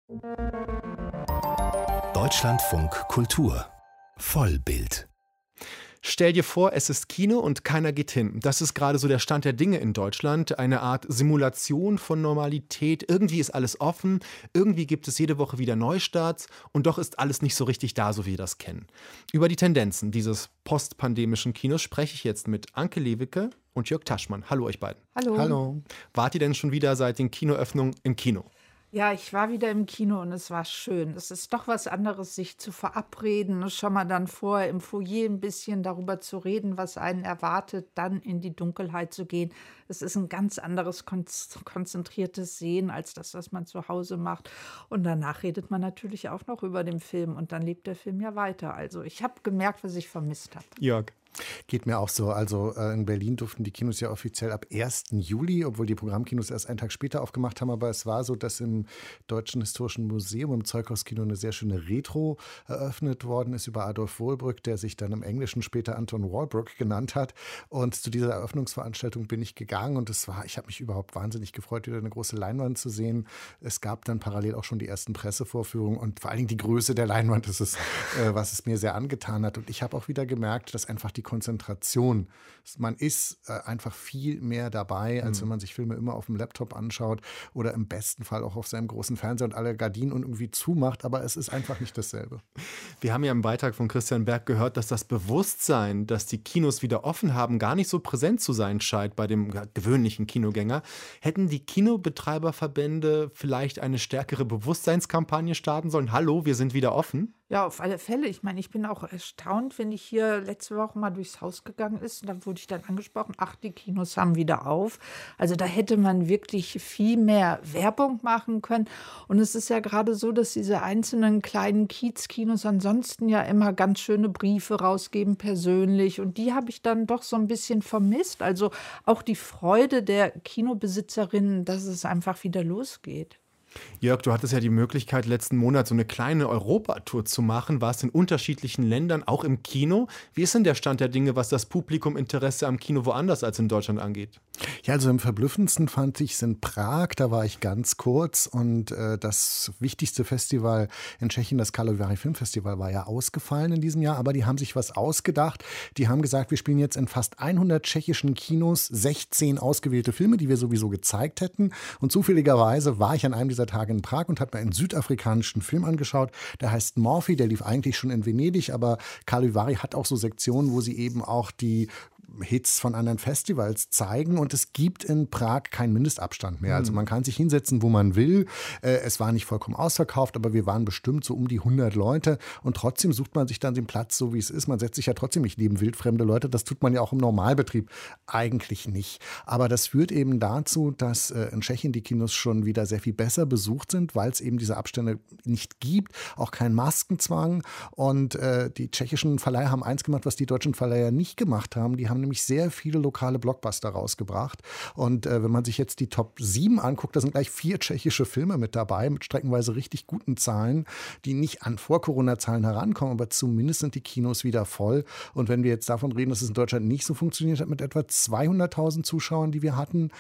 Deutschlandfunk Kultur Vollbild. Stell dir vor, es ist Kino und keiner geht hin. Das ist gerade so der Stand der Dinge in Deutschland. Eine Art Simulation von Normalität. Irgendwie ist alles offen, irgendwie gibt es jede Woche wieder Neustarts und doch ist alles nicht so richtig da, so wie wir das kennen. Über die Tendenzen dieses postpandemischen Kinos spreche ich jetzt mit Anke Lewicke und Jörg Taschmann. Hallo euch beiden. Hallo. Hallo. Wart ihr denn schon wieder seit den Kinoöffnungen im Kino? Ja, ich war wieder im Kino und es war schön. Es ist doch was anderes, sich zu verabreden, schon mal dann vorher im Foyer ein bisschen darüber zu reden, was einen erwartet, dann in die Dunkelheit zu gehen. Es ist ein ganz anderes konzentriertes Sehen als das, was man zu Hause macht. Und danach redet man natürlich auch noch über den Film und dann lebt der Film ja weiter. Also ich habe gemerkt, was ich vermisst habe. Jörg. Geht mir auch so. Also in Berlin durften die Kinos ja offiziell ab 1. Juli, obwohl die Programmkinos erst einen Tag später aufgemacht haben. Aber es war so, dass im Deutschen Historischen Museum, im Zeughauskino, eine sehr schöne Retro eröffnet worden ist über Adolf Wohlbrück, der sich dann im Englischen später Anton Walbrook genannt hat. Und zu dieser Eröffnungsveranstaltung bin ich gegangen und ich habe mich überhaupt wahnsinnig gefreut, wieder eine große Leinwand zu sehen. Es gab dann parallel auch schon die ersten Pressevorführungen und vor allen Dingen die Größe der Leinwand ist es, was es mir sehr angetan hat. Und ich habe auch wieder gemerkt, dass einfach die Konzentration, man ist einfach viel mehr dabei, als wenn man sich Filme immer auf dem Laptop anschaut oder im besten Fall auch auf seinem großen Fernseher und alle Gardinen und irgendwie zumacht, aber es ist einfach nicht dasselbe. Wir haben ja im Beitrag von Christian Berg gehört, dass das Bewusstsein, dass die Kinos wieder offen haben, gar nicht so präsent zu sein scheint bei dem gewöhnlichen Kinogänger. Hätten die Kinobetreiberverbände vielleicht eine stärkere Bewusstseinskampagne starten sollen? Hallo, wir sind wieder offen? Ja, auf alle Fälle. Ich meine, ich bin auch erstaunt, wenn ich hier letzte Woche mal durchs Haus gegangen ist. Und dann wurde ich dann angesprochen, ach, die Kinos haben wieder auf. Also da hätte man wirklich viel mehr Werbung machen können. Und es ist ja gerade so, dass diese einzelnen kleinen Kiezkinos ansonsten ja immer ganz schöne Briefe rausgeben, persönlich. Und die habe ich dann doch so ein bisschen vermisst. Also auch die Freude der Kinobesitzerinnen, dass es einfach wieder losgeht. Jörg, du hattest ja die Möglichkeit, letzten Monat so eine kleine Europatour zu machen. Warst in unterschiedlichen Ländern, auch im Kino. Wie ist denn der Stand der Dinge, was das Publikuminteresse am Kino woanders als in Deutschland angeht? Ja, also am verblüffendsten fand ich es in Prag. Da war ich ganz kurz und das wichtigste Festival in Tschechien, das Karlovy Vary Filmfestival, war ja ausgefallen in diesem Jahr. Aber die haben sich was ausgedacht. Die haben gesagt, wir spielen jetzt in fast 100 tschechischen Kinos 16 ausgewählte Filme, die wir sowieso gezeigt hätten. Und zufälligerweise war ich an einem dieser Tage in Prag und habe mir einen südafrikanischen Film angeschaut. Der heißt Morphy, der lief eigentlich schon in Venedig, aber Karlovy Vary hat auch so Sektionen, wo sie eben auch die Hits von anderen Festivals zeigen und es gibt in Prag keinen Mindestabstand mehr. Also man kann sich hinsetzen, wo man will. Es war nicht vollkommen ausverkauft, aber wir waren bestimmt so um die 100 Leute und trotzdem sucht man sich dann den Platz, so wie es ist. Man setzt sich ja trotzdem nicht neben wildfremde Leute. Das tut man ja auch im Normalbetrieb eigentlich nicht. Aber das führt eben dazu, dass in Tschechien die Kinos schon wieder sehr viel besser besucht sind, weil es eben diese Abstände nicht gibt, auch kein Maskenzwang. Und die tschechischen Verleiher haben eins gemacht, was die deutschen Verleiher nicht gemacht haben. Die haben nämlich sehr viele lokale Blockbuster rausgebracht. Und wenn man sich jetzt die Top 7 anguckt, da sind gleich 4 tschechische Filme mit dabei, mit streckenweise richtig guten Zahlen, die nicht an Vor-Corona-Zahlen herankommen, aber zumindest sind die Kinos wieder voll. Und wenn wir jetzt davon reden, dass es in Deutschland nicht so funktioniert hat mit etwa 200.000 Zuschauern, die wir hatten,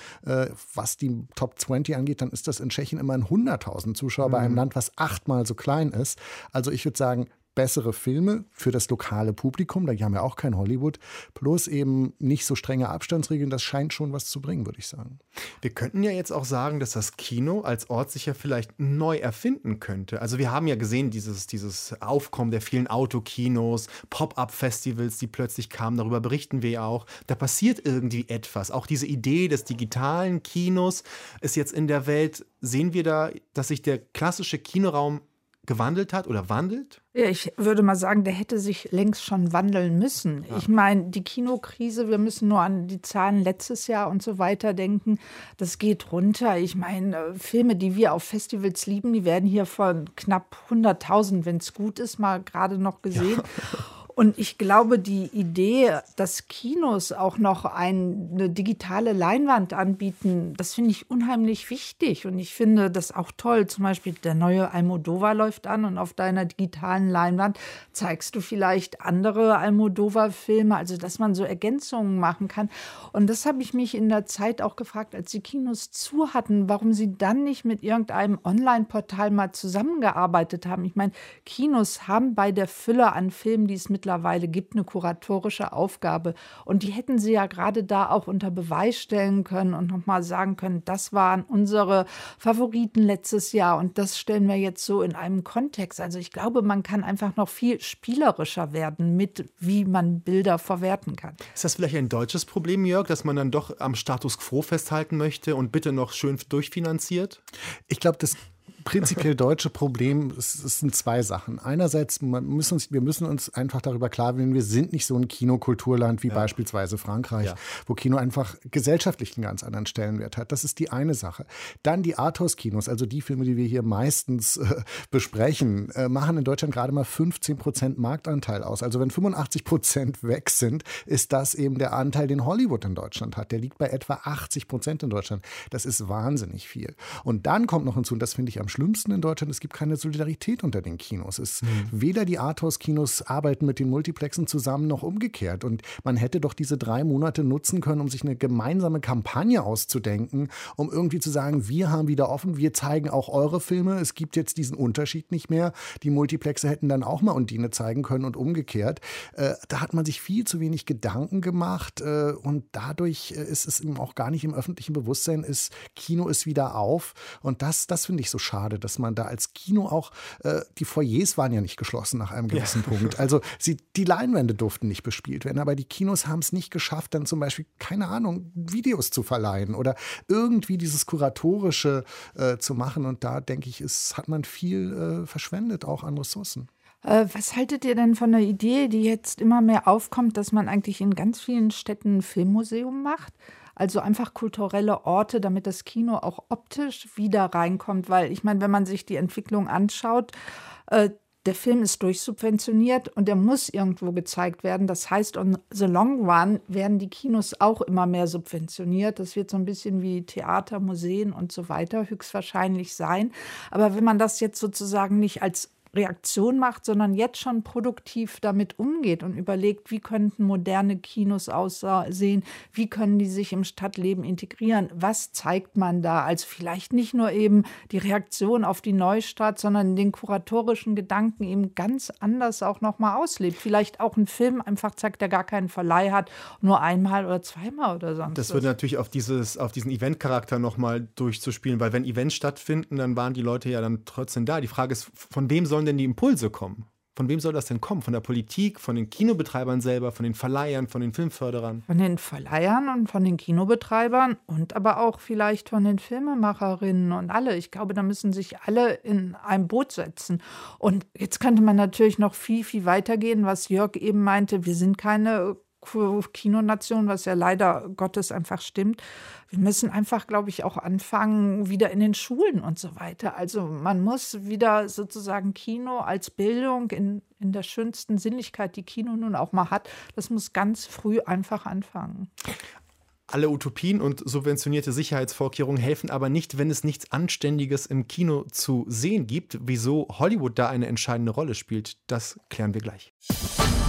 was die Top 20 angeht, dann ist das in Tschechien immerhin 100.000 Zuschauer bei einem Land, was 8-mal so klein ist. Also ich würde sagen, bessere Filme für das lokale Publikum, da haben wir auch kein Hollywood, plus eben nicht so strenge Abstandsregeln, das scheint schon was zu bringen, würde ich sagen. Wir könnten ja jetzt auch sagen, dass das Kino als Ort sich ja vielleicht neu erfinden könnte. Also wir haben ja gesehen, dieses Aufkommen der vielen Autokinos, Pop-up-Festivals, die plötzlich kamen, darüber berichten wir ja auch. Da passiert irgendwie etwas. Auch diese Idee des digitalen Kinos ist jetzt in der Welt, sehen wir da, dass sich der klassische Kinoraum gewandelt hat oder wandelt? Ja, ich würde mal sagen, der hätte sich längst schon wandeln müssen. Ja. Ich meine, die Kinokrise, wir müssen nur an die Zahlen letztes Jahr und so weiter denken. Das geht runter. Ich meine, Filme, die wir auf Festivals lieben, die werden hier von knapp 100.000, wenn es gut ist, mal gerade noch gesehen. Ja. Und ich glaube, die Idee, dass Kinos auch noch eine digitale Leinwand anbieten, das finde ich unheimlich wichtig. Und ich finde das auch toll. Zum Beispiel der neue Almodovar läuft an und auf deiner digitalen Leinwand zeigst du vielleicht andere Almodovar-Filme, also dass man so Ergänzungen machen kann. Und das habe ich mich in der Zeit auch gefragt, als die Kinos zu hatten, warum sie dann nicht mit irgendeinem Online-Portal mal zusammengearbeitet haben. Ich meine, Kinos haben bei der Fülle an Filmen, die es mittlerweile gibt, eine kuratorische Aufgabe. Und die hätten sie ja gerade da auch unter Beweis stellen können und nochmal sagen können, das waren unsere Favoriten letztes Jahr und das stellen wir jetzt so in einem Kontext. Also ich glaube, man kann einfach noch viel spielerischer werden mit, wie man Bilder verwerten kann. Ist das vielleicht ein deutsches Problem, Jörg, dass man dann doch am Status quo festhalten möchte und bitte noch schön durchfinanziert? Ich glaube, das prinzipiell deutsche Problem, es sind zwei Sachen. Einerseits, wir müssen uns einfach darüber klar werden, wir sind nicht so ein Kinokulturland wie beispielsweise Frankreich, wo Kino einfach gesellschaftlich einen ganz anderen Stellenwert hat. Das ist die eine Sache. Dann die Arthouse-Kinos, also die Filme, die wir hier meistens besprechen, machen in Deutschland gerade mal 15% Marktanteil aus. Also wenn 85% weg sind, ist das eben der Anteil, den Hollywood in Deutschland hat. Der liegt bei etwa 80% in Deutschland. Das ist wahnsinnig viel. Und dann kommt noch hinzu, und das finde ich am schlimmsten in Deutschland, es gibt keine Solidarität unter den Kinos. Weder die Arthouse-Kinos arbeiten mit den Multiplexen zusammen, noch umgekehrt. Und man hätte doch diese 3 Monate nutzen können, um sich eine gemeinsame Kampagne auszudenken, um irgendwie zu sagen, wir haben wieder offen, wir zeigen auch eure Filme, es gibt jetzt diesen Unterschied nicht mehr. Die Multiplexe hätten dann auch mal Undine zeigen können und umgekehrt. Da hat man sich viel zu wenig Gedanken gemacht und dadurch ist es eben auch gar nicht im öffentlichen Bewusstsein, Kino ist wieder auf und das finde ich so schade, dass man da als Kino auch, die Foyers waren ja nicht geschlossen nach einem gewissen Punkt. Also die Leinwände durften nicht bespielt werden, aber die Kinos haben es nicht geschafft, dann zum Beispiel, keine Ahnung, Videos zu verleihen oder irgendwie dieses Kuratorische zu machen. Und da, denke ich, hat man viel verschwendet, auch an Ressourcen. Was haltet ihr denn von der Idee, die jetzt immer mehr aufkommt, dass man eigentlich in ganz vielen Städten ein Filmmuseum macht? Also einfach kulturelle Orte, damit das Kino auch optisch wieder reinkommt. Weil ich meine, wenn man sich die Entwicklung anschaut, der Film ist durchsubventioniert und der muss irgendwo gezeigt werden. Das heißt, on the long run werden die Kinos auch immer mehr subventioniert. Das wird so ein bisschen wie Theater, Museen und so weiter höchstwahrscheinlich sein. Aber wenn man das jetzt sozusagen nicht als Reaktion macht, sondern jetzt schon produktiv damit umgeht und überlegt, wie könnten moderne Kinos aussehen, wie können die sich im Stadtleben integrieren, was zeigt man da? Also vielleicht nicht nur eben die Reaktion auf die Neustadt, sondern den kuratorischen Gedanken eben ganz anders auch nochmal auslebt. Vielleicht auch einen Film einfach zeigt, der gar keinen Verleih hat, nur einmal oder zweimal oder sonst. Das würde natürlich auf diesen Eventcharakter nochmal durchzuspielen, weil wenn Events stattfinden, dann waren die Leute ja dann trotzdem da. Die Frage ist, von wem sollen denn die Impulse kommen? Von wem soll das denn kommen? Von der Politik, von den Kinobetreibern selber, von den Verleihern, von den Filmförderern? Von den Verleihern und von den Kinobetreibern und aber auch vielleicht von den Filmemacherinnen und alle. Ich glaube, da müssen sich alle in ein Boot setzen. Und jetzt könnte man natürlich noch viel, viel weitergehen, was Jörg eben meinte. Wir sind keine Kinonation, was ja leider Gottes einfach stimmt. Wir müssen einfach, glaube ich, auch anfangen, wieder in den Schulen und so weiter. Also man muss wieder sozusagen Kino als Bildung in der schönsten Sinnlichkeit, die Kino nun auch mal hat, das muss ganz früh einfach anfangen. Alle Utopien und subventionierte Sicherheitsvorkehrungen helfen aber nicht, wenn es nichts Anständiges im Kino zu sehen gibt. Wieso Hollywood da eine entscheidende Rolle spielt, das klären wir gleich.